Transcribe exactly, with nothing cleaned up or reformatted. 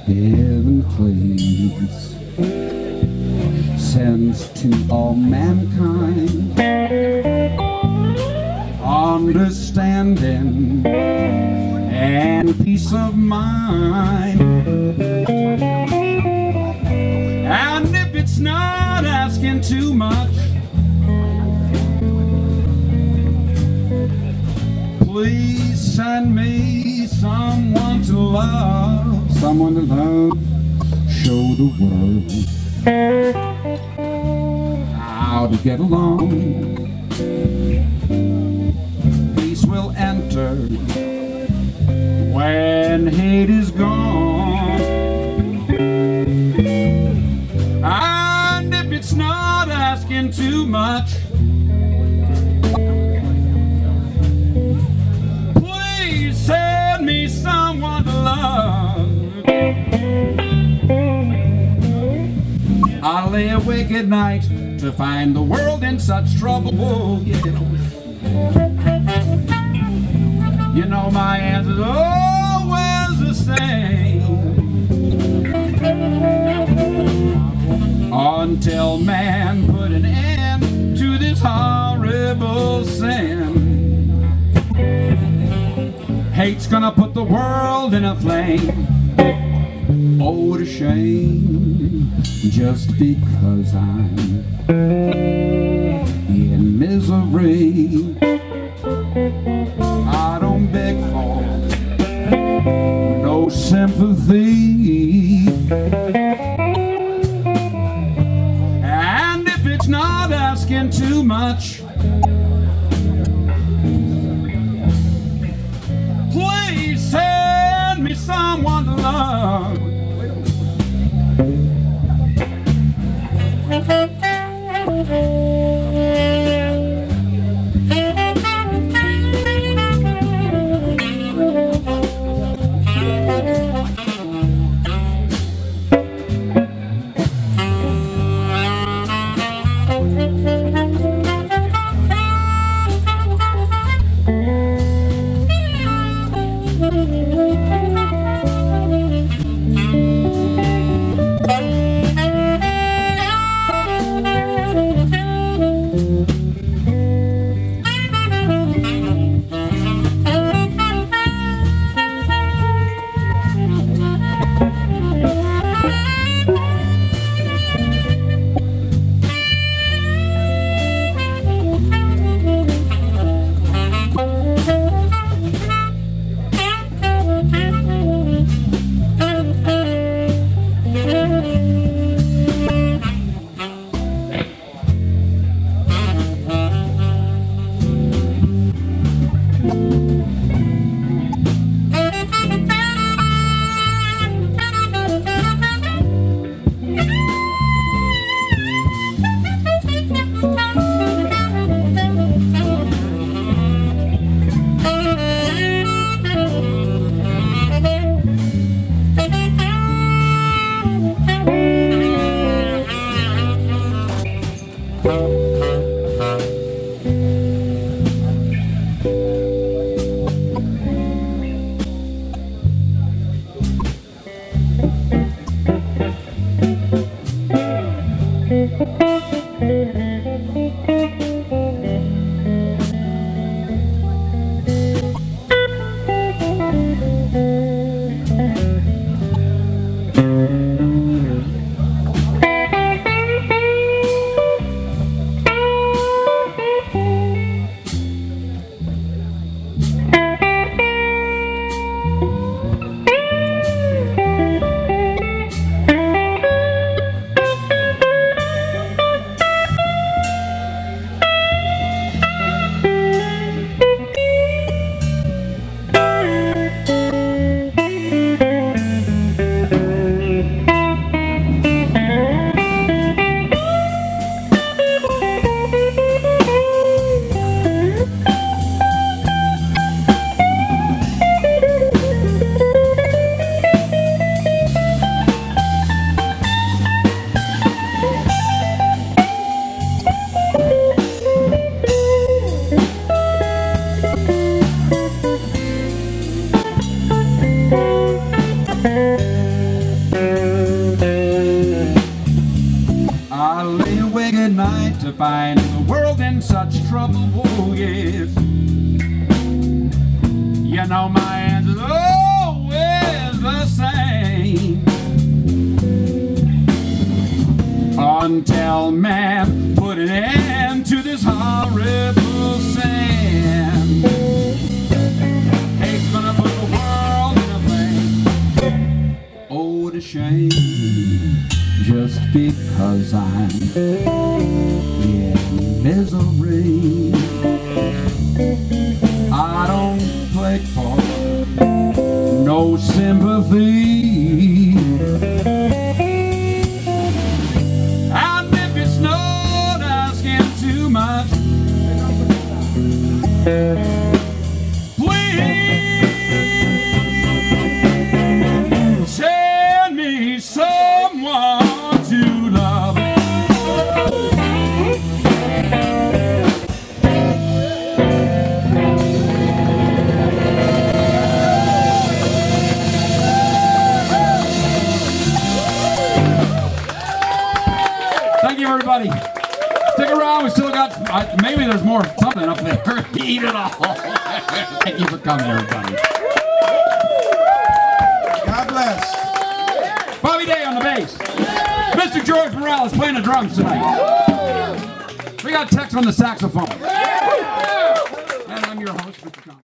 Heaven please sends to all mankind understanding and peace of mind. And if it's not asking too much, please send me someone to love, someone to love, show the world how to get along. Peace will enter when hate is gone. And if it's not asking too much, please send me someone to love. I lay awake at night to find the world in such trouble. Yeah. You know my answer's always the same, until man put an end to this horrible sin. Hate's gonna put the world in a flame. Oh, what a shame, just because I'm in misery. I don't beg for no sympathy. And if it's not asking too much, please send me someone to love. good night to find the world in such trouble. Oh, yes. You know my answer's always the same. Until man put an end to this horrible sin. Hate's gonna put the world in a flame. Oh, what a shame. Just because I'm in misery, I don't play for no sympathy. And if it snowed asking too much, please send me someone to love. Thank you, everybody. Stick around. We still got, uh, maybe there's more something up there. Eat it all. Thank you for coming, everybody. God bless. Bobby Day on the bass. Mister George Morales playing the drums tonight. We got Tex on the saxophone. And I'm your host, Mister John.